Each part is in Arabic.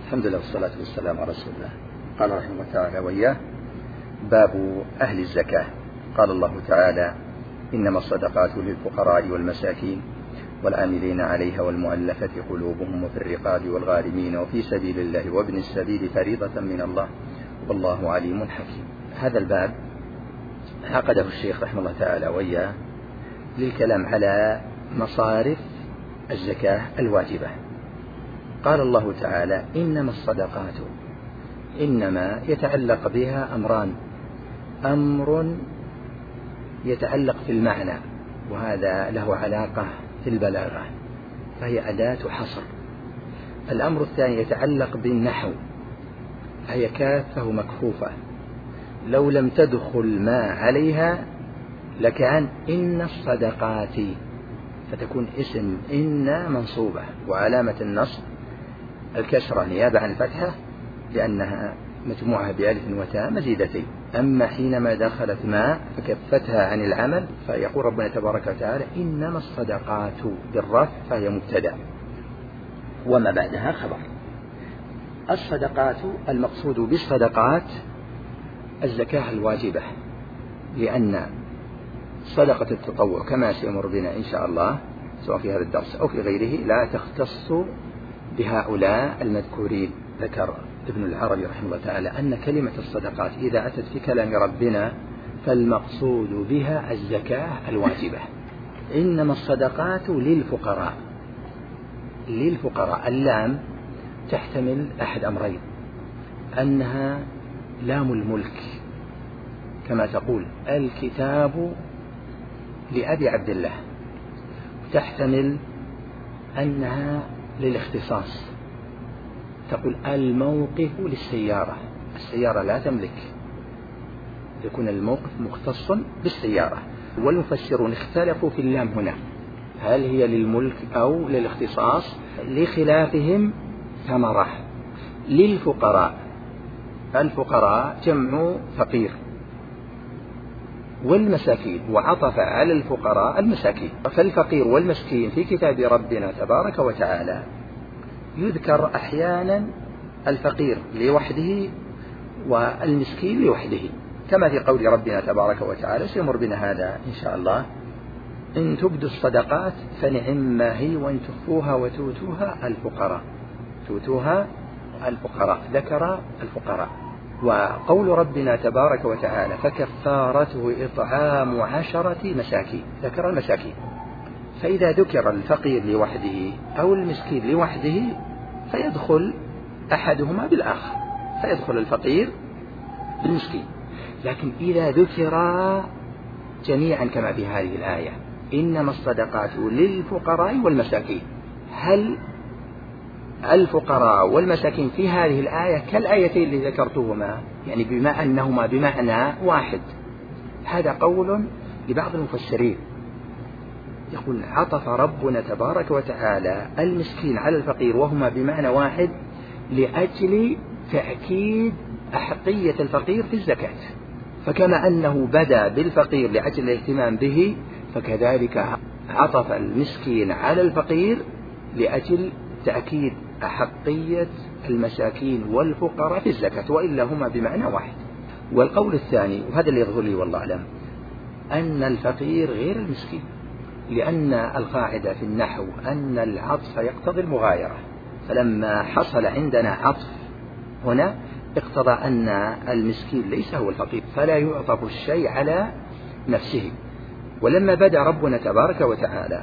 الحمد لله والصلاة والسلام على رسول الله. قال رحمه الله تعالى وإياه: باب أهل الزكاة. قال الله تعالى: إنما الصدقات للفقراء والمساكين والعاملين عليها والمؤلفة قلوبهم وفي الرقاب والغارمين وفي سبيل الله وابن السبيل فريضة من الله والله عليم حكيم. هذا الباب عقده الشيخ رحمه الله تعالى وإياه للكلام على مصارف الزكاة الواجبة. قال الله تعالى: إنما الصدقات، إنما يتعلق بها أمران: أمر يتعلق في المعنى وهذا له علاقة في البلاغة فهي أداة حصر. الأمر الثاني يتعلق بالنحو، هي كافة مكفوفة لو لم تدخل ما عليها لكان إن الصدقات، فتكون اسم إن منصوبة وعلامة النصب الكسرة نيابة عن الفتحة لأنها مجموعة بألف وتاء مزيدتين. أما حينما دخلت ما فكفتها عن العمل فيقول ربنا تبارك وتعالى: إنما الصدقات بالرفع فهي مبتدأ وما بعدها خبر. الصدقات المقصود بالصدقات الزكاة الواجبة، لأن صدقة التطوع كما سيمر بنا إن شاء الله سواء في هذا الدرس أو في غيره لا تختص بهؤلاء المذكورين. ذكر ابن العربي رحمه الله تعالى أن كلمة الصدقات إذا أتت في كلام ربنا فالمقصود بها الزكاة الواجبة. إنما الصدقات للفقراء. للفقراء اللام تحتمل أحد أمرين: أنها لام الملك كما تقول الكتاب لأبي عبد الله، تحتمل أنها للاختصاص، تقول الموقف للسيارة، السيارة لا تملك، يكون الموقف مختص بالسيارة. والمفسرون اختلفوا في اللام هنا هل هي للملك أو للاختصاص لخلافهم ثمرة. للفقراء، الفقراء جمع فقير، والمساكين وعطف على الفقراء المساكين. فالفقير والمسكين في كتاب ربنا تبارك وتعالى يذكر أحيانا الفقير لوحده والمسكين لوحده كما في قول ربنا تبارك وتعالى سيمر بنا هذا إن شاء الله: إن تبدوا الصدقات فنعما هي وإن تخفوها وتؤتوها الفقراء. تؤتوها الفقراء، ذكر الفقراء. وقول ربنا تبارك وتعالى: فكفارته إطعام 10 مساكين، ذكر المساكين. فإذا ذكر الفقير لوحده أو المسكين لوحده فيدخل أحدهما بالآخر، فيدخل الفقير بالمسكين. لكن إذا ذكر جميعا كما في هذه الآية: إنما الصدقات للفقراء والمساكين، هل الفقراء والمساكين في هذه الآية كالآيتين اللي ذكرتهما، يعني بما أنهما بمعنى واحد؟ هذا قول لبعض المفسرين، يقول: عطف ربنا تبارك وتعالى المسكين على الفقير وهما بمعنى واحد لأجل تأكيد أحقية الفقير في الزكاة. فكما أنه بدأ بالفقير لأجل الاهتمام به فكذلك عطف المسكين على الفقير لأجل تأكيد أحقية المساكين والفقراء في الزكاة، وإلا هما بمعنى واحد. والقول الثاني وهذا اللي يظهر لي والله أعلم أن الفقير غير المسكين، لأن القاعدة في النحو أن العطف يقتضي المغايرة، فلما حصل عندنا عطف هنا اقتضى أن المسكين ليس هو الفقير فلا يعطف الشيء على نفسه. ولما بدأ ربنا تبارك وتعالى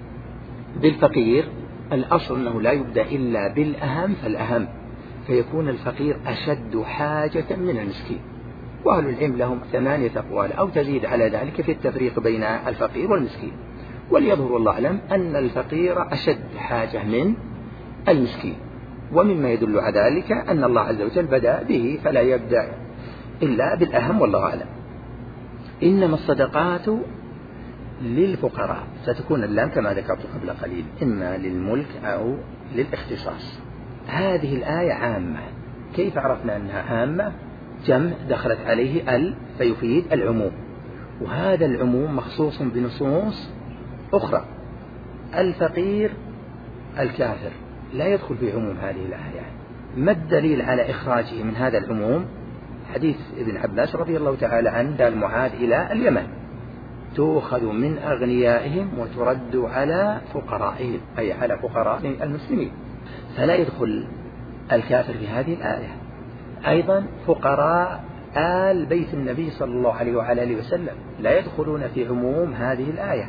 بالفقير الأصل أنه لا يبدأ إلا بالأهم فالأهم، فيكون الفقير أشد حاجة من المسكين. وأهل العلم لهم 8 أقوال أو تزيد على ذلك في التفريق بين الفقير والمسكين، وليظهر والله أعلم أن الفقير أشد حاجة من المسكين. ومما يدل على ذلك أن الله عز وجل بدأ به فلا يبدأ إلا بالأهم والله أعلم. إنما الصدقات للفقراء، ستكون اللام كما ذكرت قبل قليل إما للملك أو للاختصاص. هذه الآية عامة. كيف عرفنا أنها عامة؟ جمع دخلت عليه ال فيفيد العموم، وهذا العموم مخصوص بنصوص أخرى. الفقير الكافر لا يدخل في عموم هذه الآية، ما الدليل على إخراجه من هذا العموم؟ حديث ابن عباس رضي الله تعالى عنه قال معاذ إلى اليمن تؤخذ من أغنيائهم وترد على فقرائهم، أي على فقراء المسلمين، فلا يدخل الكافر في هذه الآية. أيضا فقراء آل بيت النبي صلى الله عليه وعلى آله وسلم لا يدخلون في عموم هذه الآية،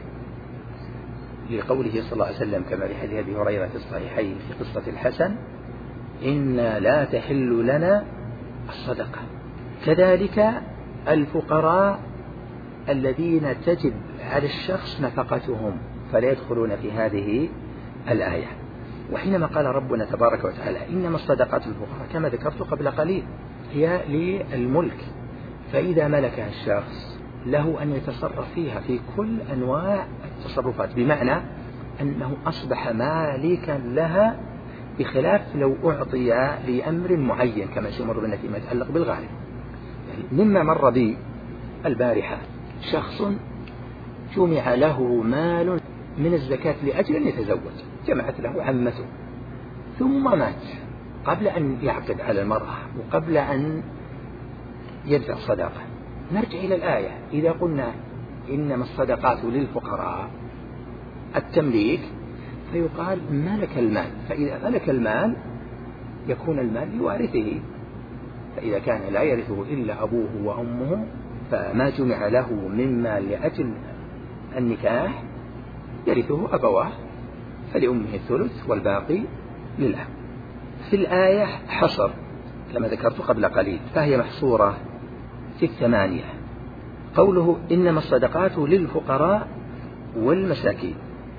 لقوله صلى الله عليه وسلم كما في حديث أبي هريرة في الصحيحين في قصة الحسن: إنا لا تحل لنا الصدقة. كذلك الفقراء الذين تجب على الشخص نفقتهم فلا يدخلون في هذه الآية. وحينما قال ربنا تبارك وتعالى إنما الصدقات للفقراء كما ذكرت قبل قليل هي للملك، فإذا ملكها الشخص له أن يتصرف فيها في كل أنواع التصرفات، بمعنى أنه أصبح مالكا لها، بخلاف لو أعطي لأمر معين كما سيمر بنا فيما يتعلق بالغالب. يعني مما مر بي البارحة شخص جمع له مال من الزكاة لأجل أن يتزوج، جمعت له عمته ثم مات قبل أن يعقد على المرأة وقبل أن يدفع صداقة. نرجع إلى الآية، إذا قلنا إنما الصدقات للفقراء التمليك، فيقال ملك المال، فإذا ملك المال يكون المال لوارثه، فإذا كان لا يرثه إلا أبوه وأمه فما جمع له مما لأجل النكاح يرثه أبواه، فلأمه الثلث والباقي للأب. في الآية حصر كما ذكرت قبل قليل، فهي محصورة في 8. قوله إنما الصدقات للفقراء والمساكين،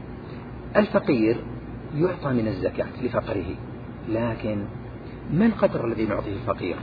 الفقير يعطى من الزكاة لفقره، لكن ما القدر الذي نعطيه الفقير؟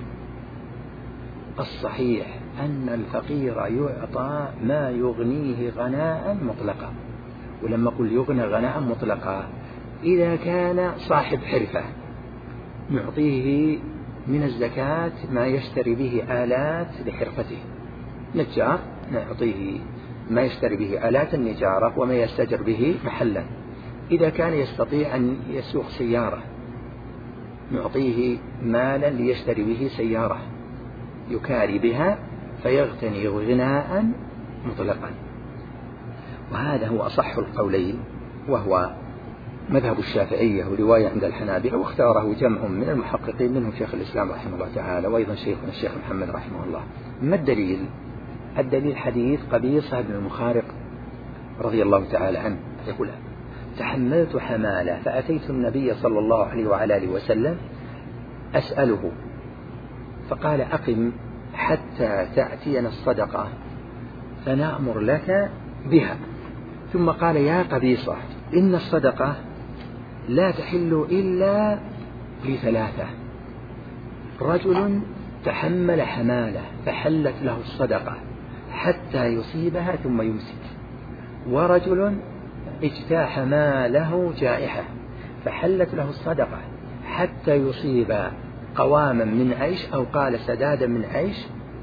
الصحيح أن الفقير يعطى ما يغنيه غناء مطلقا، ولما قل يغنى غناء مطلقا إذا كان صاحب حرفة نعطيه من الزكاة ما يشتري به آلات لحرفته، نجار نعطيه ما يشتري به آلات النجارة وما يستجر به محلا. إذا كان يستطيع أن يسوق سيارة نعطيه مالا ليشتري به سيارة يكاري بها فيغتني غناء مطلقا. وهذا هو أصح القولين، وهو مذهب الشافعية ورواية عند الحنابلة، واختاره جمع من المحققين منهم شيخ الإسلام رحمه الله تعالى وأيضا شيخنا الشيخ محمد رحمه الله. ما الدليل؟ الدليل حديث قبيصة بن المخارق رضي الله تعالى عنه يقول: تحملت حمالة فأتيت النبي صلى الله عليه وعلى آله وسلم أسأله فقال: أقم حتى تأتينا الصدقة فنأمر لك بها. ثم قال: يا قبيصة إن الصدقة لا تحل إلا ل3: رجل تحمل حمالة فحلت له الصدقة حتى يصيبها ثم يمسك، ورجل اجتاح ماله جائحة فحلت له الصدقة حتى يصيب قواما من عيش أو قال سدادا من عيش،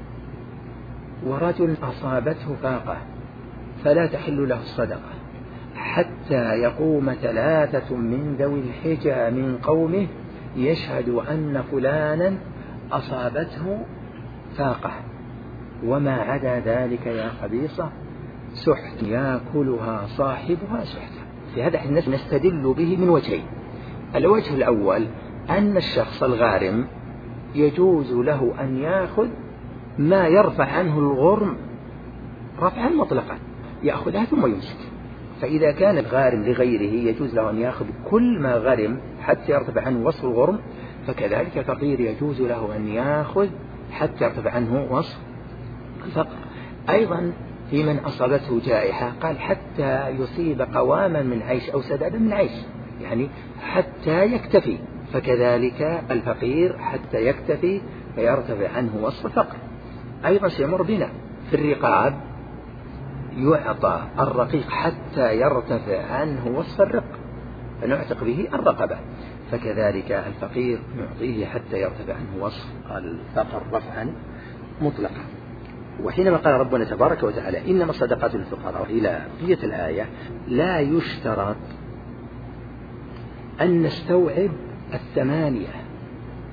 ورجل أصابته فاقة فلا تحل له الصدقة حتى يقوم 3 من ذوي الحجى من قومه يشهد أن فلانا أصابته فاقة، وما عدا ذلك يا قبيصة سحت يأكلها صاحبها سحتا. في هذا النص نستدل به من وجهين: الوجه الأول أن الشخص الغارم يجوز له أن يأخذ ما يرفع عنه الغرم رفعا مطلقا، يأخذها ثم يمسك. فإذا كان الغارم لغيره يجوز له أن يأخذ كل ما غرم حتى يرتفع عنه وصف الغرم، فكذلك الفقير يجوز له أن يأخذ حتى يرتفع عنه وصف الفقر. أيضا في من أصابته جائحة قال حتى يصيب قواما من عيش أو سدادا من عيش، يعني حتى يكتفي، فكذلك الفقير حتى يكتفي فيرتفع عنه وصف الفقر. أيضا سيمر بنا في الرقاب يعطى الرقيق حتى يرتفع عنه وصف الرق فنعتق به الرقبة، فكذلك الفقير نعطيه حتى يرتفع عنه وصف الفقر رفعا مطلقا. وحينما قال ربنا تبارك وتعالى إنما الصدقات للفقراء إلى بقية الآية لا يشترط أن نستوعب 8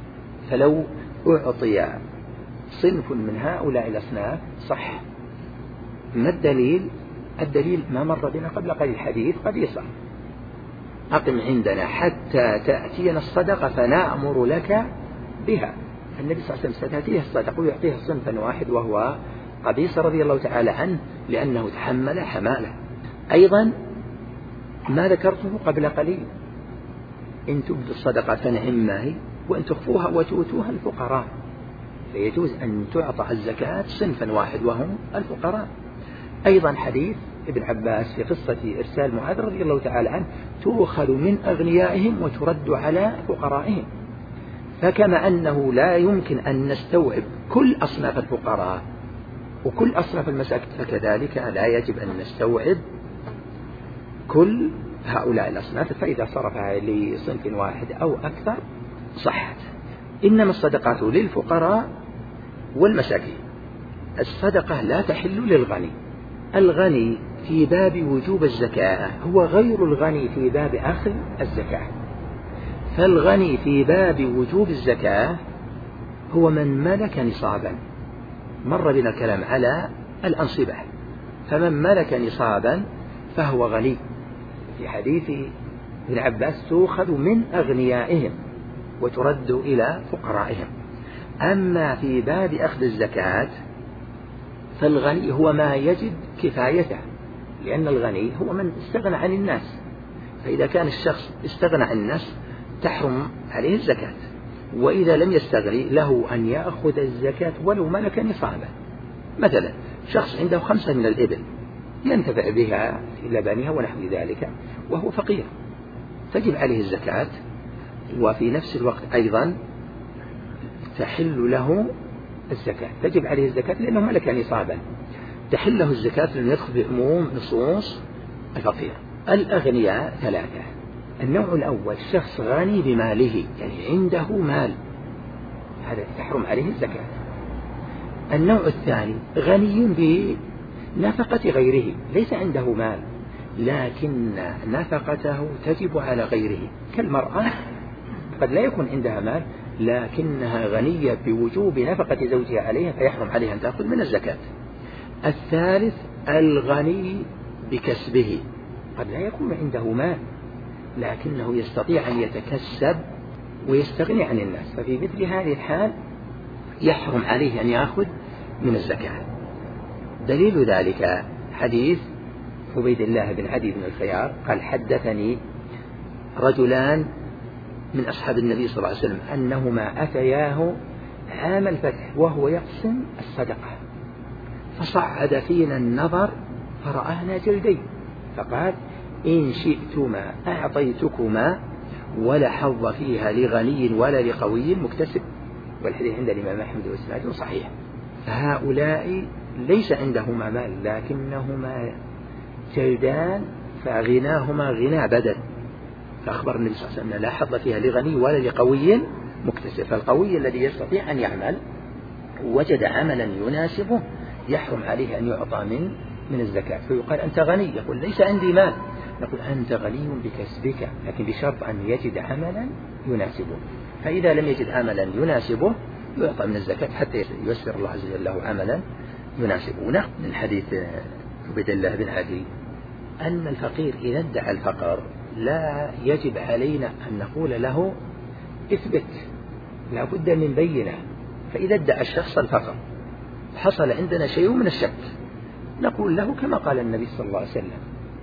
فلو أعطي صنف من هؤلاء الأصناف صح. ما الدليل؟ الدليل ما مر بنا قبل قليل الحديث قبيصة: أقم عندنا حتى تأتينا الصدقة فنأمر لك بها. النبي صلى الله عليه وسلم ستأتيه الصدقة ويعطيها صنفا واحد وهو قبيصة رضي الله تعالى عنه لأنه تحمل حماله. أيضا ما ذكرته قبل قليل: إن تبدوا الصدقة فنعم ما هي، وإن تخفوها وتؤتوها الفقراء. فيجوز أن تعطى الزكاة صنفا واحد وهم الفقراء. أيضا حديث ابن عباس في قصة إرسال معاذ رضي الله تعالى عنه: تؤخذ من أغنيائهم وترد على فقرائهم. فكما أنه لا يمكن أن نستوعب كل أصناف الفقراء وكل أصناف المساكين، فكذلك لا يجب أن نستوعب كل هؤلاء الأصناف، فإذا صرفها لصنف واحد أو أكثر صحت. إنما الصدقات للفقراء والمساكين. الصدقة لا تحل للغني. الغني في باب وجوب الزكاة هو غير الغني في باب أخذ الزكاة. فالغني في باب وجوب الزكاة هو من ملك نصابا. مر بنا الكلام على الأنصبة، فمن ملك نصابا فهو غني. في حديث ابن عباس: تؤخذ من أغنيائهم وترد إلى فقرائهم. أما في باب أخذ الزكاة فالغني هو ما يجد كفايته، لأن الغني هو من استغنى عن الناس. فإذا كان الشخص استغنى عن الناس تحرم عليه الزكاة، وإذا لم يستغني له أن يأخذ الزكاة ولو ملك نصابا. مثلا شخص عنده 5 من الإبل ينتفع بها في لبنها ونحو ذلك وهو فقير، تجب عليه الزكاة، وفي نفس الوقت أيضا تحل له الزكاة، تجب عليه الزكاة لأنه ملك نصابا، تحل له الزكاة لأنه يدخل في عموم نصوص الفقير. الأغنياء 3: النوع الأول شخص غني بماله، يعني عنده مال، هذا تحرم عليه الزكاة. النوع الثاني غني بنفقة غيره، ليس عنده مال لكن نفقته تجب على غيره، كالمرأة قد لا يكون عندها مال لكنها غنية بوجوب نفقة زوجها عليها فيحرم عليها أن تأخذ من الزكاة. الثالث الغني بكسبه، قد لا يكون عنده مال لكنه يستطيع أن يتكسب ويستغني عن الناس، ففي مثل هذه الحال يحرم عليه أن يأخذ من الزكاة. دليل ذلك حديث عبيد الله بن عدي بن الخيار قال: حدثني رجلان من أصحاب النبي صلى الله عليه وسلم أنهما أتياه عام الفتح وهو يقسم الصدقة، فصعد فينا النظر فرآنا جلدين، فقال: إن شئتما أعطيتكما ولا حظ فيها لغني ولا لقوي مكتسب. والحديث عند الإمام أحمد وإسناده صحيح. فهؤلاء ليس عندهما مال لكنهما جلدان فغناهما غنى بدن، فأخبر النبي صلى الله عليه وسلم لا حظ فيها لغني ولا لقوي مكتسب. فالقوي الذي يستطيع أن يعمل وجد عملا يناسبه يحرم عليه أن يعطى من الزكاة، فيقال: أنت غني، يقول: ليس عندي مال، نقول: أنت غني بكسبك، لكن بشرط أن يجد عملا يناسبه. فإذا لم يجد عملا يناسبه يعطى من الزكاة حتى ييسر الله عز وجل له عملا يناسبه. من حديث عبيد الله بن عدي أن الفقير إذا ادعى الفقر لا يجب علينا أن نقول له اثبت، لا بد من بينة. فإذا ادعى الشخص الفقر حصل عندنا شيء من الشك نقول له كما قال النبي صلى الله عليه وسلم: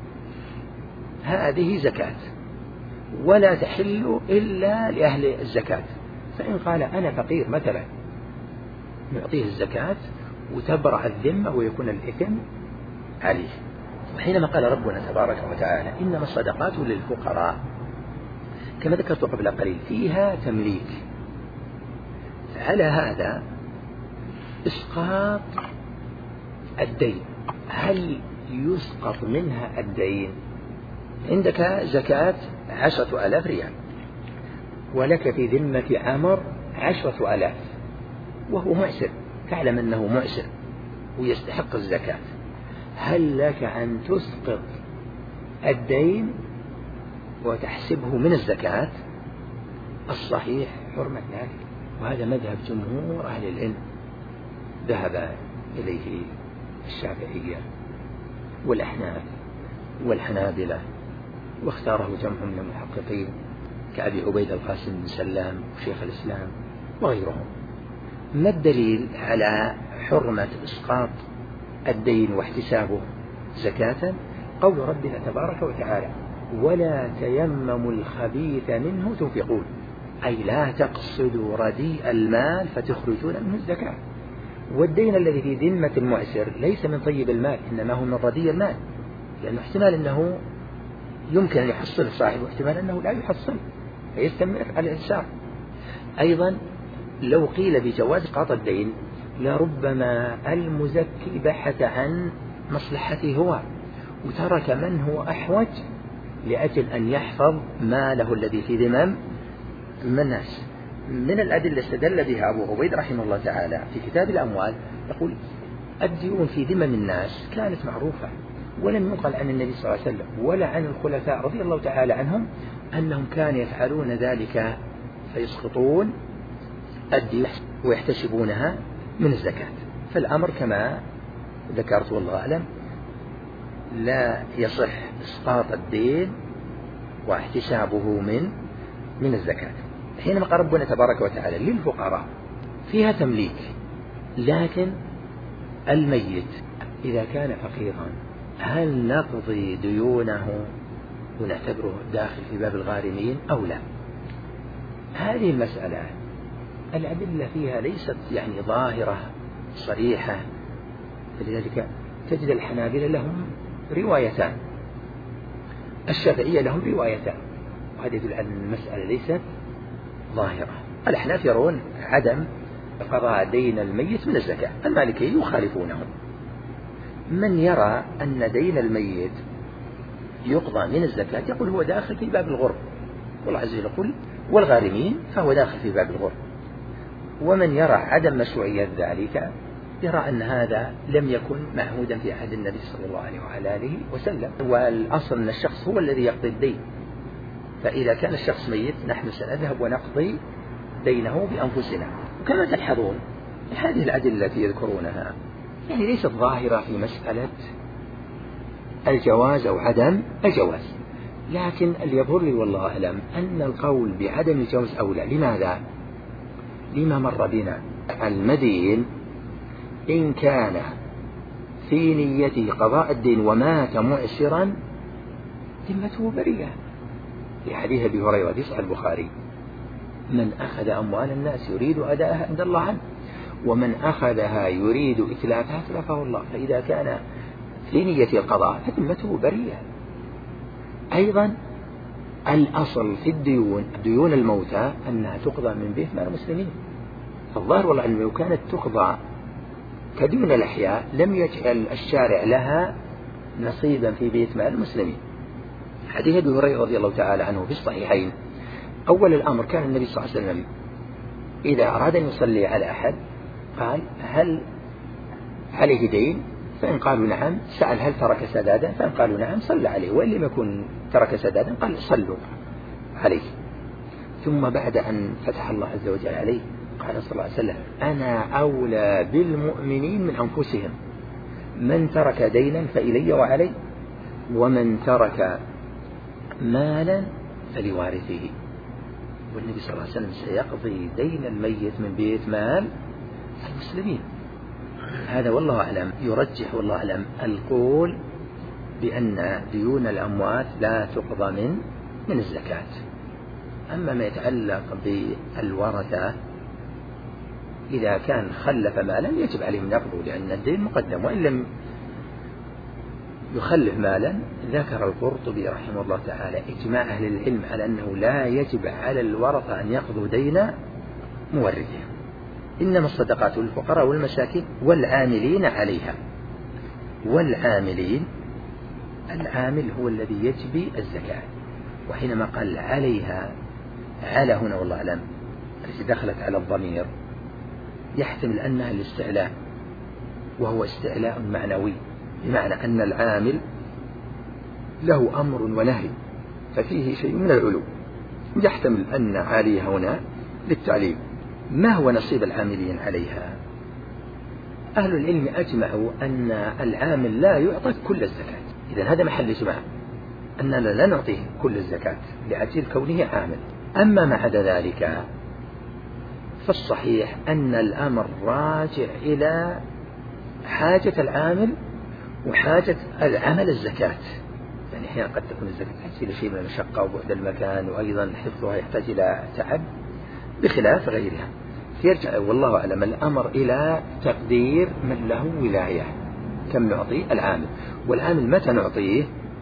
هذه زكاة ولا تحل إلا لأهل الزكاة. فإن قال أنا فقير مثلا نعطيه الزكاة وتبرع الذمة ويكون الإثم عليه. وحينما قال ربنا تبارك وتعالى: إنما الصدقات للفقراء، كما ذكرت قبل قليل فيها تمليك، فعلى هذا إسقاط الدين. هل يسقط منها الدين؟ عندك زكاة 10,000 ريال ولك في ذمة عمر 10,000 وهو معسر، تعلم أنه معسر ويستحق الزكاة، هل لك أن تسقط الدين وتحسبه من الزكاة؟ الصحيح حرمة ذلك، وهذا مذهب جمهور أهل العلم ذهب إليه الشافعية والأحناف والحنابلة، واختاره جمع من المحققين كأبي عبيد القاسم بن سلام وشيخ الإسلام وغيرهم. ما الدليل على حرمة إسقاط الدين واحتسابه زكاة؟ قول ربنا تبارك وتعالى: ولا تيمموا الخبيث منه تنفقون، أي لا تقصدوا رديء المال فتخرجون منه الزكاة. والدين الذي في ذمة المعسر ليس من طيب المال، إنما هو من رديء المال، لأنه احتمال أنه يمكن أن يحصل صاحبه واحتمال أنه لا يحصل فيستمر على الإنسان. أيضا لو قيل بجواز إسقاط الدين لربما المزكي بحث عن مصلحته هو وترك من هو أحوج لأجل أن يحفظ ماله الذي في ذمم الناس. من الأدلة استدل بها أبو عبيد رحمه الله تعالى في كتاب الأموال، يقول: الديون في ذمم الناس كانت معروفة، ولم ينقل عن النبي صلى الله عليه وسلم ولا عن الخلفاء رضي الله تعالى عنهم أنهم كانوا يفعلون ذلك فيسقطون الدين ويحتسبونها من الزكاة. فالأمر كما ذكرت والله أعلم لا يصح إسقاط الدين واحتسابه من الزكاة. حينما قال ربنا تبارك وتعالى للفقراء فيها تمليك، لكن الميت إذا كان فقيرا هل نقضي ديونه ونعتبره داخل في باب الغارمين أو لا؟ هذه المسألة الأدلة فيها ليست ظاهرة صريحة، فلذلك تجد الحنابلة لهم روايتان، الشافعية لهم روايتان، وهذا يدل على أن المسألة ليست ظاهرة. الأحناف يرون عدم قضاء دين الميت من الزكاة، المالكية يخالفونهم. من يرى أن دين الميت يقضى من الزكاة يقول هو داخل في باب الغرب، والله عز وجل يقول والغارمين فهو داخل في باب الغرب. ومن يرى عدم مشروعية ذلك يرى أن هذا لم يكن معهودا في عهد النبي صلى الله عليه وعلى آله وسلم، والأصل أن الشخص هو الذي يقضي الدين، فإذا كان الشخص ميت نحن سنذهب ونقضي دينه بأنفسنا. وكما تلحظون هذه الأدلة التي يذكرونها ليست ظاهرة في مسألة الجواز أو عدم الجواز، لكن اللي يظهر لي والله أعلم أن القول بعدم الجواز أولى. لماذا؟ لما مر بنا المدين إن كان في نيته قضاء الدين ومات معسرا ذمته بريئة، لحديث أبي هريرة في صحيح البخاري: من أخذ أموال الناس يريد أداءها عند الله عنه، ومن أخذها يريد إتلافها أتلفه الله. فإذا كان في نية القضاء فذمته بريئة. أيضا الأصل في ديون الموتى أنها تقضى من بيت مال المسلمين، فالظاهر والله أنه لو كانت تقضى كديون الأحياء لم يجعل الشارع لها نصيبا في بيت مال المسلمين. حديث أبي هريرة رضي الله تعالى عنه في الصحيحين: أول الأمر كان النبي صلى الله عليه وسلم إذا أراد أن يصلي على أحد قال: هل عليه دين؟ فإن قالوا نعم سأل: هل ترك سدادا؟ فإن قالوا نعم صلى عليه، وإن لم يكن ترك سدادا قال: صلوا عليه. ثم بعد أن فتح الله عز وجل عليه قال صلى الله عليه وسلم: أنا أولى بالمؤمنين من أنفسهم، من ترك دينا فإلي وعلي، ومن ترك مالا فلوارثه. والنبي صلى الله عليه وسلم سيقضي دين الميت من بيت مال المسلمين. هذا والله أعلم يرجح والله أعلم القول بأن ديون الأموات لا تقضى من الزكاة. أما ما يتعلق بالورثة إذا كان خلف مالا يجب عليهم نقضه لأن الدين مقدم، وإن لم يخلف مالا ذكر القرطبي رحمه الله تعالى إجماع أهل العلم على أنه لا يجب على الورثة أن يقضوا دين مورثهم، إنما الصدقات للفقراء والمساكين والعاملين عليها. والعاملين العامل هو الذي يجبي الزكاة، وحينما قال عليها على هنا والله أعلم التي دخلت على الضمير يحتمل أنها الاستعلاء، وهو استعلاء معنوي، بمعنى أن العامل له أمر ونهي ففيه شيء من العلو، يحتمل أن عليها هنا للتعليم ما هو نصيب العاملين عليها؟ أهل العلم أجمعوا أن العامل لا يعطى كل الزكاة. إذن هذا محل إجماع أننا لا نعطيه كل الزكاة لأجل كونه عامل. أما ما عدا ذلك فالصحيح أن الأمر راجع إلى حاجة العامل وحاجة العمل الزكاة. يعني أحيانا قد تكون الزكاة تحتاج إلى شيء من المشقة وبعد المكان، وأيضا حفظها يحتاج إلى تعب بخلاف غيرها. يرجع والله أعلم الأمر إلى تقدير من له ولاية كم نعطي العامل. والعامل متى نعطيه؟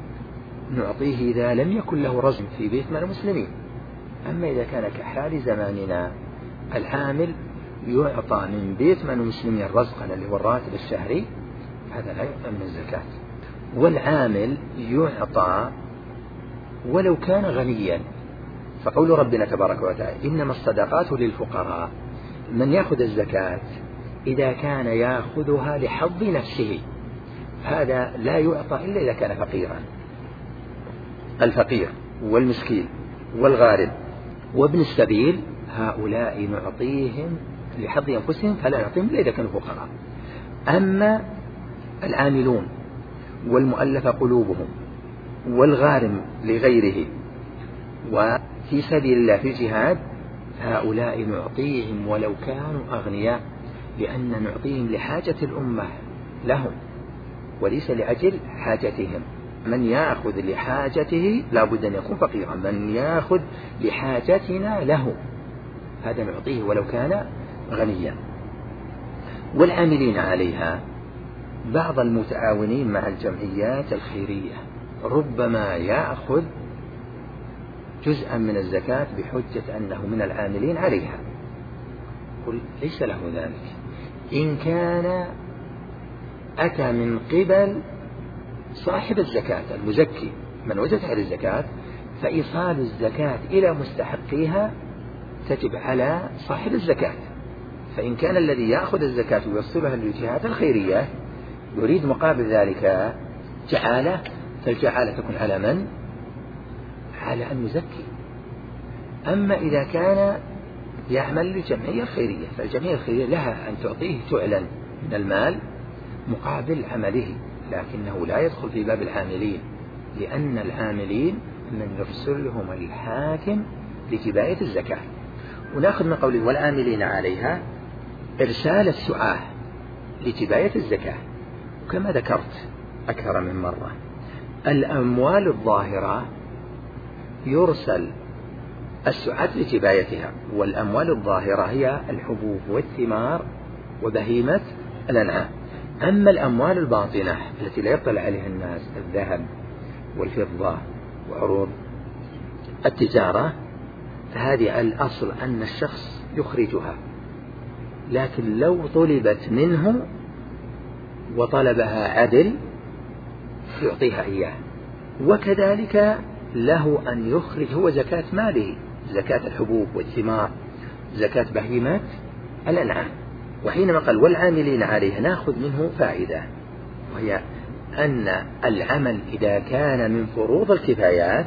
نعطيه إذا لم يكن له رزم في بيت مال المسلمين. أما إذا كان كحال زماننا العامل يعطى من بيت مال المسلمين رزقا اللي هو الراتب الشهري، هذا لا يعطى من الزكاة. والعامل يعطى ولو كان غنيا، فقول ربنا تبارك وتعالى إنما الصدقات للفقراء. من يأخذ الزكاة إذا كان يأخذها لحظ نفسه، هذا لا يعطى إلا إذا كان فقيرا. الفقير والمسكين والغارب وابن السبيل هؤلاء نعطيهم لحظ أنفسهم، فلا نعطيهم إلا إذا كانوا فقراء. أما العاملون والمؤلف قلوبهم والغارم لغيره وفي سبيل الله في الجهاد، هؤلاء نعطيهم ولو كانوا أغنياء، لأن نعطيهم لحاجة الأمة لهم وليس لأجل حاجتهم. من يأخذ لحاجته لا بد أن يكون فقيرا، من يأخذ لحاجتنا له هذا نعطيه ولو كان غنيا. والعاملين عليها بعض المتعاونين مع الجمعيات الخيرية ربما يأخذ جزءا من الزكاة بحجة أنه من العاملين عليها. قل ليس له ذلك إن كان أتى من قبل صاحب الزكاة المزكي من وجد على الزكاة، فإيصال الزكاة إلى مستحقيها تجب على صاحب الزكاة. فإن كان الذي يأخذ الزكاة ويوصلها للجهات الخيرية يريد مقابل ذلك جعالة، فالجعالة تكون على من؟ على المزكي. أما إذا كان يعمل للجمعية الخيرية فالجمعية الخيرية لها أن تعطيه تعلن من المال مقابل عمله، لكنه لا يدخل في باب العاملين، لأن العاملين من يرسلهم الحاكم لجباية الزكاة. ونأخذ من قوله والعاملين عليها إرسال السعاة لجباية الزكاة. وكما ذكرت أكثر من مرة الأموال الظاهرة يرسل السعاة لجبايتها، والأموال الظاهرة هي الحبوب والثمار وبهيمة الأنعام. أما الأموال الباطنة التي لا يطلع عليها الناس الذهب والفضة وعروض التجارة فهذه الأصل أن الشخص يخرجها، لكن لو طلبت منه وطلبها عدل يعطيها إياه. وكذلك له أن يخرج هو زكاة ماله، زكاة الحبوب والثمار، زكاة بهيمات الأنعام. وحينما قال والعاملين عليه نأخذ منه فائدة، وهي أن العمل إذا كان من فروض الكفايات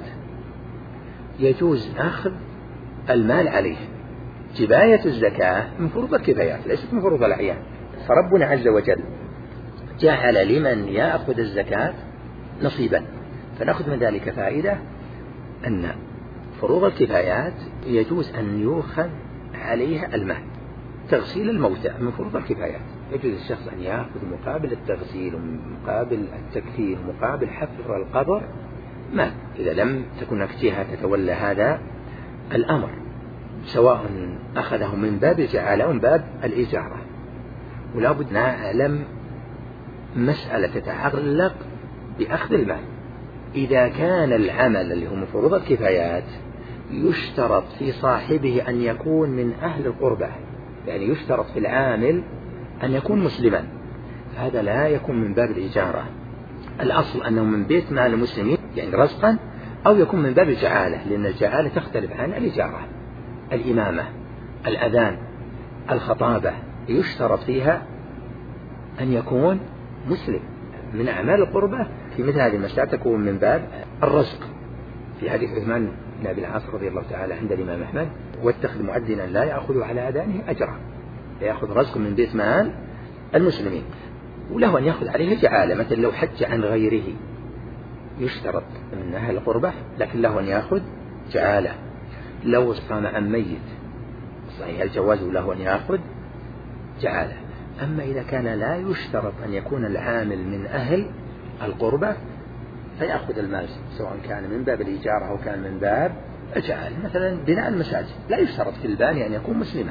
يجوز أخذ المال عليه. جباية الزكاة من فروض الكفايات ليست من فروض الأعيان، فربنا عز وجل جعل لمن يأخذ الزكاة نصيبا، فنأخذ من ذلك فائدة أن فروض الكفايات يجوز أن يؤخذ عليها المال. تغسيل الموتى من فروض الكفايات، يجوز الشخص أن يأخذ مقابل التغسيل ومقابل التكفين ومقابل حفر القبر مال، إذا لم تكن هناك جهة تتولى هذا الأمر، سواء أخذه من باب الجعالة أو من باب الإجارة. ولا بد نعلم مسألة تتعلق بأخذ المال. إذا كان العمل اللي هو من فروض الكفايات يشترط في صاحبه أن يكون من أهل القربة، يعني يشترط في العامل أن يكون مسلما، فهذا لا يكون من باب الإجارة. الأصل أنه من بيت مال المسلمين يعني رزقا، أو يكون من باب الجعالة، لأن الجعالة تختلف عن الإجارة. الإمامة، الأذان، الخطابة يشترط فيها أن يكون مسلم. من أعمال القربة في مثل هذه المسألة تكون من باب الرزق. في حديث عثمان بن أبي العاص رضي الله تعالى عند الإمام أحمد: واتخذ معدنا لا يأخذ على أذانه أجرا، لا يأخذ رزق من بيت مال المسلمين، وله أن يأخذ عليه جعالة. مثل لو حج عن غيره يشترط من أهل القربة، لكن له أن يأخذ جعالة. لو صام عن ميت صحيح الجواز له أن يأخذ جعالة. أما إذا كان لا يشترط أن يكون العامل من أهل القربة فيأخذ المال، سواء كان من باب الإيجار أو كان من باب الجعالة. مثلا بناء المساجد لا يشترط في الباني أن يكون مسلما.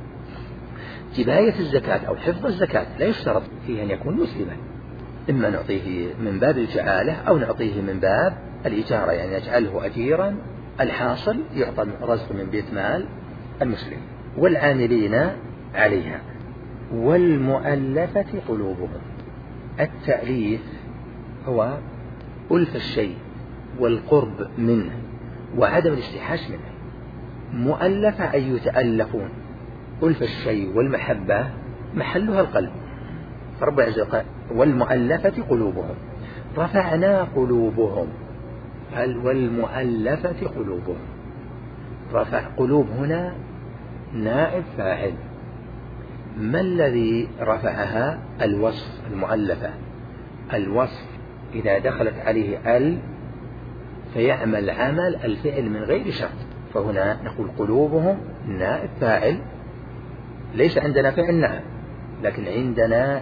جباية الزكاة أو حفظ الزكاة لا يشترط فيه أن يكون مسلما، إما نعطيه من باب الجعالة أو نعطيه من باب الإجارة، يعني نجعله أجيرا، الحاصل يعطى رزق من بيت مال المسلم. والعاملين عليها والمؤلفة قلوبهم. التأليف هو ألف الشيء والقرب منه وعدم الاستحاش منه. مؤلفة أي يتألفون. ألف الشيء والمحبة محلها القلب، فرب عز وجل والمؤلفة قلوبهم. رفعنا قلوبهم، والمؤلفة قلوبهم. رفع قلوب هنا نائب فاعل. ما الذي رفعها؟ الوصف. المؤلفة الوصف إذا دخلت عليه ال فيعمل عمل الفعل من غير شرط، فهنا نقول قلوبهم نائب فاعل. ليس عندنا فعل نعم، لكن عندنا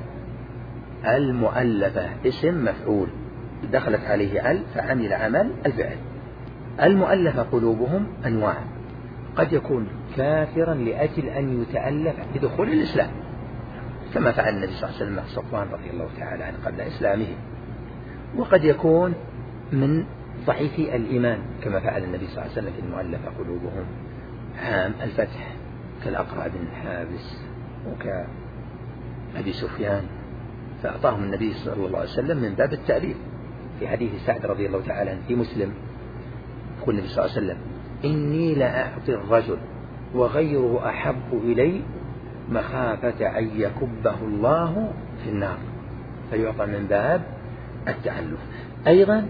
المؤلفة اسم مفعول دخلت عليه ال فعمل عمل الفعل. المؤلفة قلوبهم أنواع، قد يكون كافرا لأجل أن يتألف بدخول الإسلام، كما فعل النبي صلى الله عليه وسلم مع صفوان رضي الله تعالى عنه قبل إسلامه. وقد يكون من ضعيف الإيمان، كما فعل النبي صلى الله عليه وسلم في المؤلفة قلوبهم عام الفتح، كالأقرع بن حابس وكأبي سفيان، فأعطاهم النبي صلى الله عليه وسلم من باب التأليف. في حديث سعد رضي الله تعالى عنه في مسلم يقول النبي صلى الله عليه وسلم: إني لأعطي الرجل وغيره أحب إلي مخافة أن يكبه الله في النار، فيعطى من باب التألف. أيضا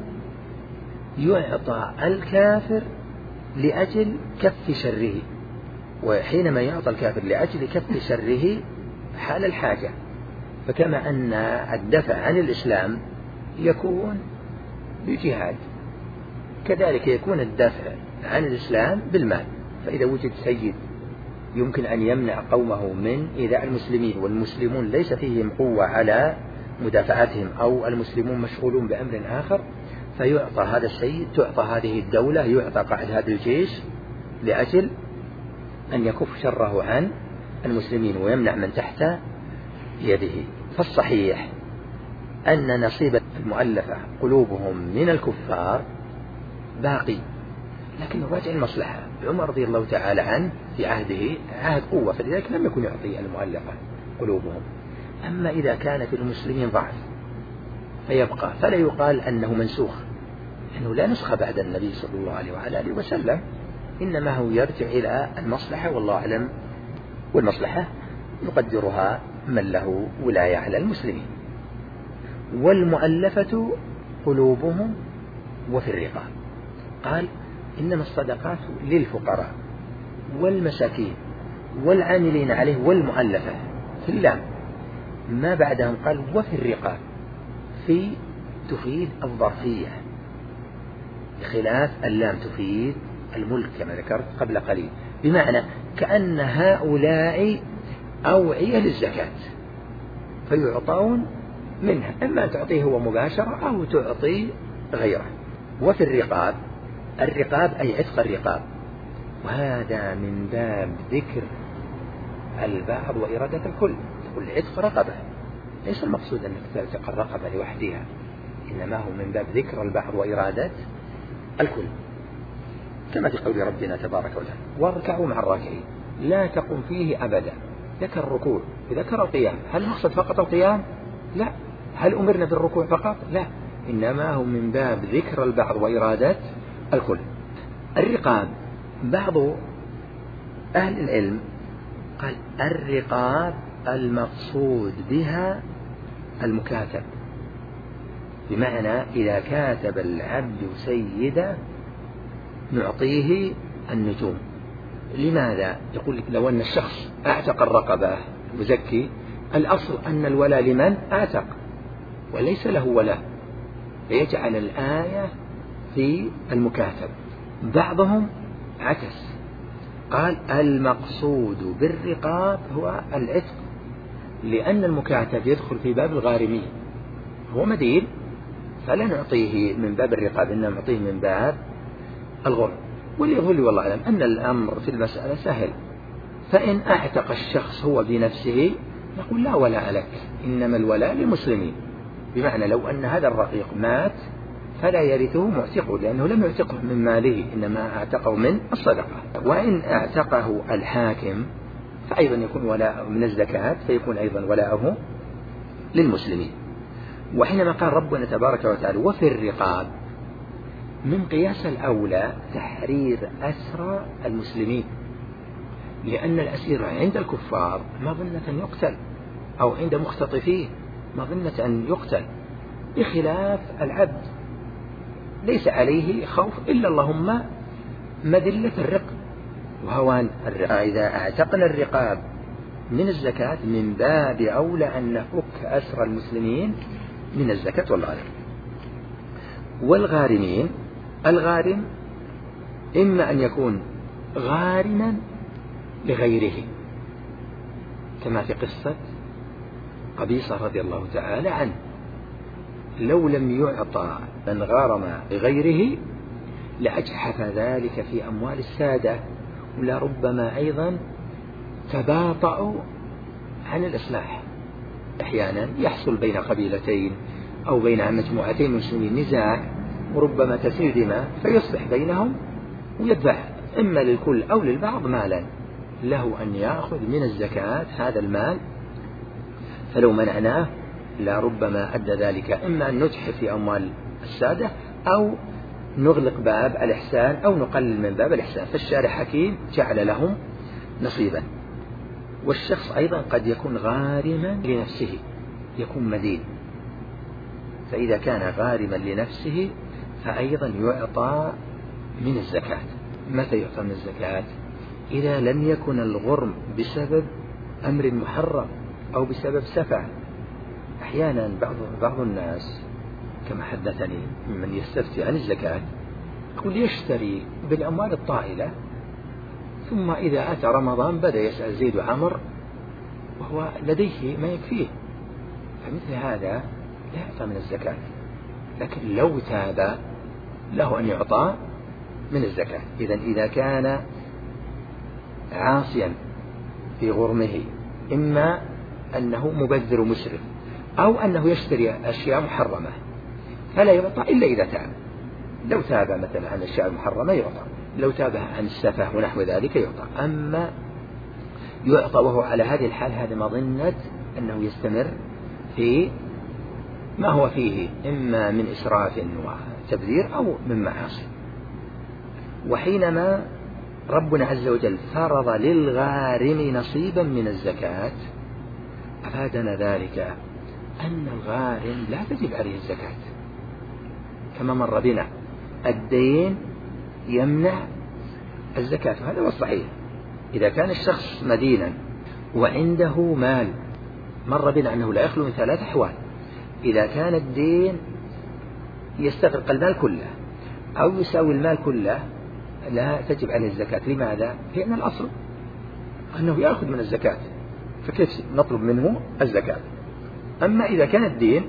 يعطى الكافر لأجل كف شره، وحينما يعطى الكافر لأجل كف شره حال الحاجة، فكما أن الدفع عن الإسلام يكون بجهاد، كذلك يكون الدفع عن الإسلام بالمال. فإذا وجد سيد يمكن أن يمنع قومه من إيذاء المسلمين، والمسلمون ليس فيهم قوة على مدافعتهم، أو المسلمون مشغولون بأمر آخر، فيعطى هذا السيد، تعطى هذه الدولة، يعطى قائد هذا الجيش لأجل أن يكف شره عن المسلمين ويمنع من تحت يده. فالصحيح أن نصيب المؤلفة قلوبهم من الكفار باقي، لكن راجع المصلحة. عمر رضي الله تعالى عنه في عهده عهد قوة، فلذلك لم يكن يعطي المؤلفة قلوبهم. أما إذا كان في المسلمين ضعف فيبقى، فلا يقال أنه منسوخ، لأنه لا نسخ بعد النبي صلى الله عليه وعلى آله وسلم، إنما هو يرجع إلى المصلحة، والله أعلم، والمصلحة يقدرها من له ولاية على المسلمين. والمؤلفة قلوبهم وفي الرقاب. قال: إنما الصدقات للفقراء والمساكين والعاملين عليه والمؤلفة، في اللام ما بعدهم قال وفي الرقاب، في تفيد الظرفية بخلاف اللام تفيد الملك كما ذكرت قبل قليل، بمعنى كأن هؤلاء أوعية للزكاة فيعطون منها، إما تعطيه هو مباشرة أو تعطي غيره. وفي الرقاب، الرقاب أي عتق الرقاب، وهذا من باب ذكر البعض وإرادة الكل. تقول عتق رقبة، ليس المقصود أن تعتق الرقبة لوحدها، إنما هو من باب ذكر البعض وإرادة الكل، كما في قول ربنا تبارك وتعالى: واركعوا مع الراكعين. لا تقم فيه أبدا، ذكر الركوع وذكر القيام. هل المقصد فقط القيام؟ لا. هل أمرنا بالركوع فقط؟ لا، إنما هو من باب ذكر البعض وإرادة الكل. الرقاب، بعض أهل العلم قال الرقاب المقصود بها المكاتب، بمعنى إذا كاتب العبد سيده نعطيه النجوم. لماذا؟ يقول لك لو أن الشخص أعتق الرقبة وزكي، الأصل أن الولاء لمن أعتق وليس له ولاء، فيجعل الآية في المكاتب. بعضهم عكس، قال المقصود بالرقاب هو العتق، لأن المكاتب يدخل في باب الغارمين، هو مدين فلا نعطيه من باب الرقاب، إنما نعطيه من باب الغرم. واللي يقول لي والله أعلم أن الأمر في المسألة سهل، فإن أعتق الشخص هو بنفسه نقول لا ولاء لك، إنما الولاء للمسلمين، بمعنى لو أن هذا الرقيق مات فلا يرثه معتقه، لأنه لم يعتقه من ماله، إنما اعتقه من الصدقة. وإن اعتقه الحاكم فأيضا يكون ولاء من الزكاة، فيكون أيضا ولاءه للمسلمين. وحينما قال ربنا تبارك وتعالى وفي الرقاب، من قياس الأولى تحرير أسرى المسلمين، لأن الأسير عند الكفار مظنة يقتل، أو عند مختطفيه مظنة أن يقتل، بخلاف العبد ليس عليه خوف إلا اللهم مذلة الرق وهوان الرق. إذا اعتقنا الرقاب من الزكاة من باب أولى أن نفك أسرى المسلمين من الزكاة والغارم. والغارمين، الغارم إما أن يكون غارما لغيره، كما في قصة قبيصة رضي الله تعالى عنه، لو لم يعطى من غارم لغيره لأجحف ذلك في أموال السادة، ولربما أيضا تباطؤوا عن الإصلاح. أحيانا يحصل بين قبيلتين أو بين مجموعتين من المسلمين نزاع، وربما تسيل دماء، فيصلح بينهم ويدفع إما للكل أو للبعض مالا، له أن يأخذ من الزكاة هذا المال، فلو منعناه لربما أدى ذلك إما أن نجحف في أموال السادة أو نغلق باب الإحسان أو نقلل من باب الإحسان. فالشارع حكيم جعل لهم نصيبا. والشخص أيضا قد يكون غارما لنفسه، يكون مدين، فإذا كان غارما لنفسه فأيضا يعطى من الزكاة. متى يعطى من الزكاة؟ إذا لم يكن الغرم بسبب أمر محرم أو بسبب سفة. أحيانا بعض الناس كما حدثني من يستفتي عن الزكاة يقول يشتري بالأموال الطائلة، ثم إذا أتى رمضان بدأ يسأل زيد وعمر وهو لديه ما يكفيه، فمثل هذا لا يعطى من الزكاة. لكن لو تاب له أن يعطى من الزكاة. إذا كان عاصيا في غرمه، إما أنه مبذر مسرف أو أنه يشتري أشياء محرمة، فلا يعطى إلا إذا تاب. لو تاب مثلا عن الأشياء المحرمة يعطى، لو تاب عن السفه ونحو ذلك يعطى. أما يعطى وهو على هذه الحال، هذا مظنة أنه يستمر في ما هو فيه إما من إسراف وتبذير أو من معاصي. وحينما ربنا عز وجل فرض للغارم نصيبا من الزكاة، أفادنا ذلك أن الغارم لا تجب عليه الزكاة، كما مر بنا الدين يمنع الزكاة، هذا هو الصحيح. إذا كان الشخص مدينا وعنده مال، مر بنا أنه لا يخلو من 3 أحوال: إذا كان الدين يستغرق المال كله أو يساوي المال كله لا تجب عليه الزكاة. لماذا؟ لأن الأصل أنه يأخذ من الزكاة، فكيف نطلب منه الزكاة؟ أما إذا كان الدين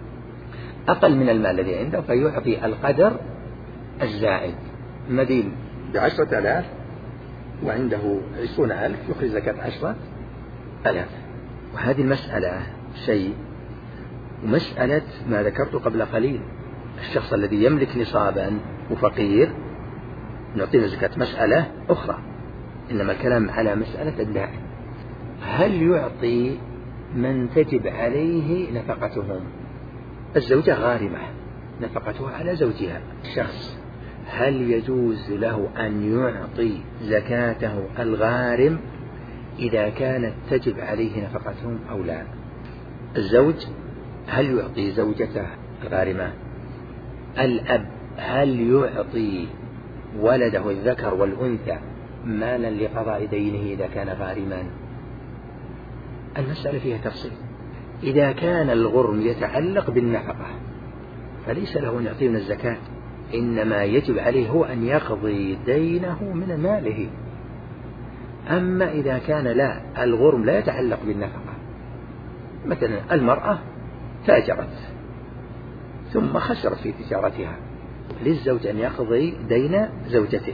أقل من المال الذي عنده فيعطي القدر الزائد. مدين ب10,000 وعنده 20,000 يخرج زكاة 10,000. وهذه المسألة شيء، ومسألة ما ذكرت قبل قليل، الشخص الذي يملك نصابا وفقير نعطيه زكاة مسألة أخرى، إنما الكلام على مسألة الدائم. هل يعطي من تجب عليه نفقتهم؟ الزوجة غارمة نفقتها على زوجها، الشخص هل يجوز له أن يعطي زكاته الغارم إذا كانت تجب عليه نفقتهم أو لا؟ الزوج هل يعطي زوجته غارمة؟ الأب هل يعطي ولده الذكر والأنثى مالا لقضاء دينه إذا كان غارما. المسألة فيها تفصيل. إذا كان الغرم يتعلق بالنفقة فليس له أن يعطيه من الزكاة، إنما يجب عليه هو أن يقضي دينه من ماله. أما إذا كان لا، الغرم لا يتعلق بالنفقة، مثلا المرأة تاجرت ثم خسرت في تجارتها، للزوج أن يقضي دين زوجته.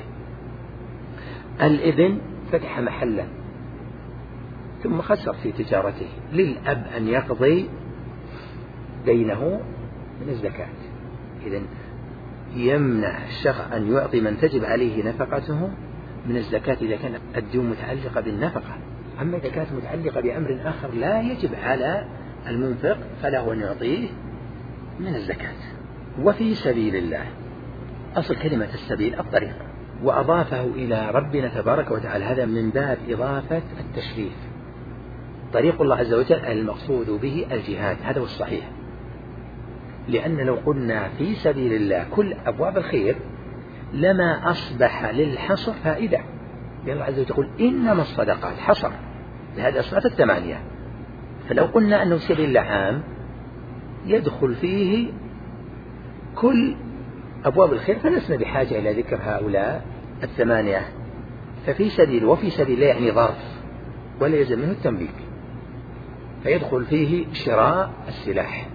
الابن فتح محلا ثم خسر في تجارته، للأب أن يقضي دينه من الزكاة. إذن يمنع الشخص أن يعطي من تجب عليه نفقته من الزكاة إذا كانت الديون متعلقة بالنفقة. أما إذا كانت متعلقة بأمر آخر لا يجب على المنفق فله أن يعطيه من الزكاة. وفي سبيل الله، أصل كلمة السبيل الطريق، وأضافه إلى ربنا تبارك وتعالى، هذا من باب إضافة التشريف. طريق الله عز وجل المقصود به الجهاد، هذا هو الصحيح، لأن لو قلنا في سبيل الله كل أبواب الخير لما أصبح للحصر فائدة، لأن الله عز وجل يقول إنما الصدقات، حصر لهذه الصفات الثمانية. فلو قلنا أنه سبيل الله عام يدخل فيه كل أبواب الخير فلسنا بحاجة إلى ذكر هؤلاء الثمانية. ففي سبيل وفي سبيل الله يعني ظرف ولا يلزم منه التنبيك، فيدخل فيه شراء السلاح،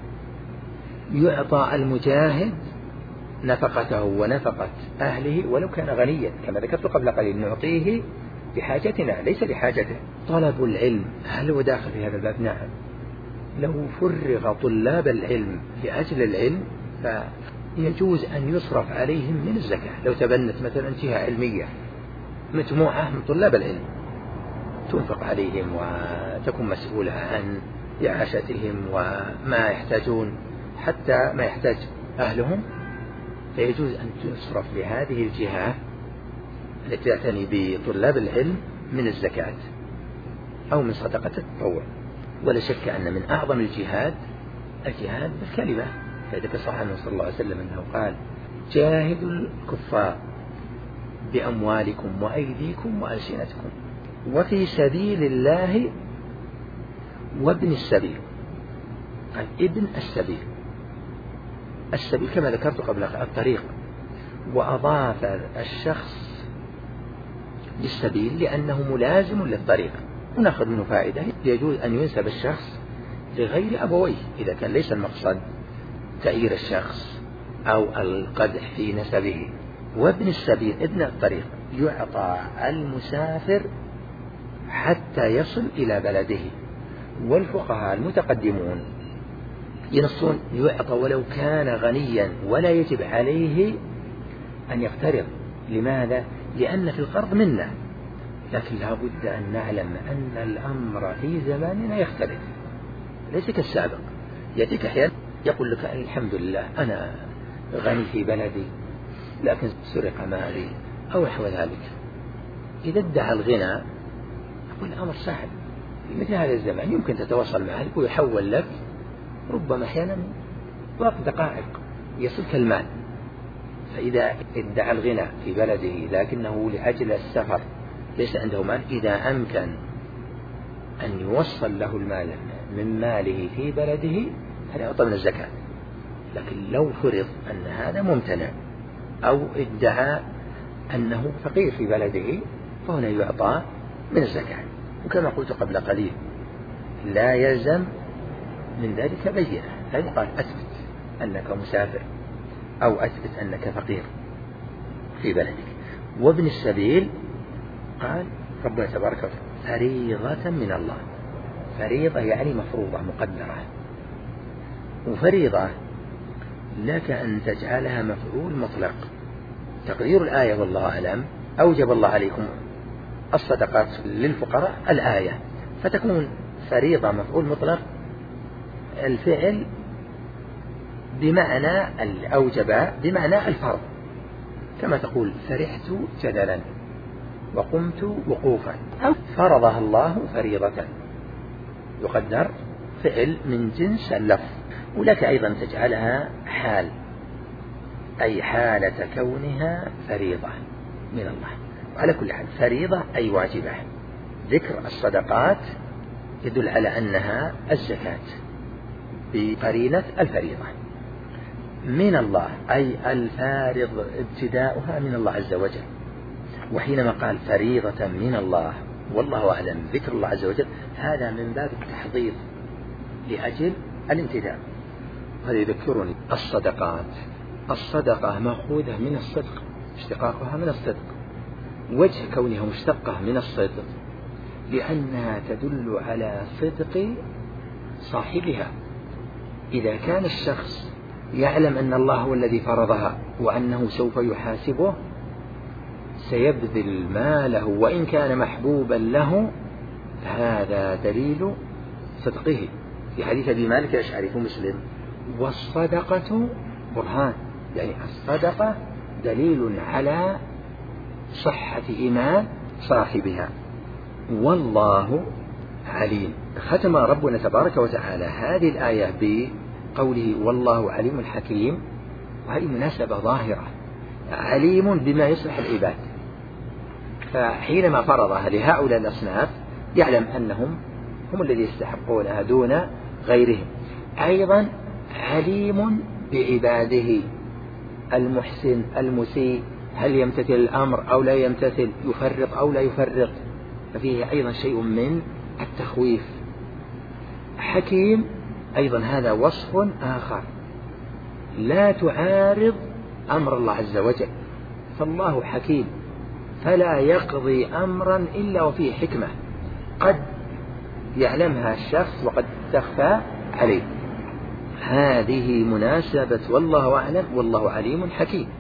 يعطى المجاهد نفقته ونفقة أهله ولو كان غنيا، كما ذكرت قبل قليل نعطيه بحاجتنا ليس بحاجته. طلب العلم هل هو داخل في هذا الباب؟ نعم. لو فرغ طلاب العلم لأجل العلم فيجوز أن يصرف عليهم من الزكاة. لو تبنت مثلا جهة علمية مجموعة من طلاب العلم تنفق عليهم وتكون مسؤولة عن إعاشتهم وما يحتاجون حتى ما يحتاج أهلهم، فيجوز أن تصرف لهذه الجهة التي تعتني بطلاب العلم من الزكاة أو من صدقة التطوع. ولا شك أن من أعظم الجهاد بالكلمة، فإذا صح عنه صلى الله عليه وسلم أنه قال جاهدوا الكفار بأموالكم وأيديكم وألسنتكم وفي سبيل الله وابن السبيل. قال ابن السبيل، السبيل كما ذكرت قبل الطريق، وأضاف الشخص للسبيل لأنه ملازم للطريق. ونأخذ منه فائدة، يجوز أن ينسب الشخص لغير أبويه إذا كان ليس المقصد تأيير الشخص أو القدح في نسبه. وابن السبيل ابن الطريق يعطى المسافر حتى يصل إلى بلده. والفقهاء المتقدمون ينصون يعطى ولو كان غنيا ولا يجب عليه أن يقترض. لماذا؟ لأن في القرض منه، لكن لا بد أن نعلم أن الأمر في زماننا يختلف، ليس كالسابق. يأتيك أحيانا يقول لك الحمد لله أنا غني في بلدي لكن سرق مالي أو نحو ذلك. إذا ادعى الغنى يقول الأمر سهل، في مثل هذا الزمان يمكن تتواصل معه ويحول لك ربما أحيانا وقت دقائق يصلك المال. فإذا ادعى الغنى في بلده لكنه لأجل السفر ليس عنده مال، إذا أمكن أن يوصل له المال من ماله في بلده هذا يعطى من الزكاة. لكن لو فرض أن هذا ممتنع أو ادعى أنه فقير في بلده فهنا يعطى من الزكاة. وكما قلت قبل قليل لا يلزم من ذلك بينة، لا يقال أثبت أنك مسافر أو أثبت أنك فقير في بلدك. وابن السبيل قال ربنا تبارك وتعالى فريضة من الله. فريضة يعني مفروضة مقدرة، وفريضة لك أن تجعلها مفعول مطلق. تقدير الآية والله أعلم أوجب الله عليكم الصدقات للفقراء الآية، فتكون فريضة مفعول مطلق الفعل بمعنى الأوجب بمعنى الفرض، كما تقول فرحت جدلا وقمت وقوفا، أو فرضها الله فريضة يقدر فعل من جنس اللفظ. ولك أيضا تجعلها حال، أي حالة كونها فريضة، من الله. وعلى كل حال فريضة أي واجبة. ذكر الصدقات يدل على أنها الزكاة بقرينة الفريضة. من الله أي الفارض ابتداؤها من الله عز وجل. وحينما قال فريضة من الله والله أعلم ذكر الله عز وجل، هذا من باب التحضير لأجل الامتداد. هذا يذكرني الصدقات. الصدقة مأخوذة من الصدق، اشتقاقها من الصدق. وجه كونها مشتقة من الصدق لأنها تدل على صدق صاحبها. إذا كان الشخص يعلم أن الله هو الذي فرضها وأنه سوف يحاسبه سيبذل ماله وإن كان محبوبا له، هذا دليل صدقه. في حديث أبي مالك الأشعري في مسلم: والصدقة برهان، يعني الصدقة دليل على صحة إيمان صاحبها. والله عليم. ختم ربنا تبارك وتعالى هذه الآية بقوله والله عليم حكيم، وهذه مناسبة ظاهرة، عليم بما يصلح العباد. فحينما فرضها لهؤلاء الأصناف يعلم أنهم هم الذين يستحقونها دون غيرهم. أيضا عليم بعباده، المحسن المسيء، هل يمتثل الأمر أو لا يمتثل، يفرط أو لا يفرط، ففيه أيضا شيء من التخويف. حكيم أيضا هذا وصف آخر لا تعارض أمر الله عز وجل، فالله حكيم فلا يقضي أمرا إلا وفيه حكمة قد يعلمها الشخص وقد تخفى عليه. هذه مناسبة والله أعلم والله عليم حكيم.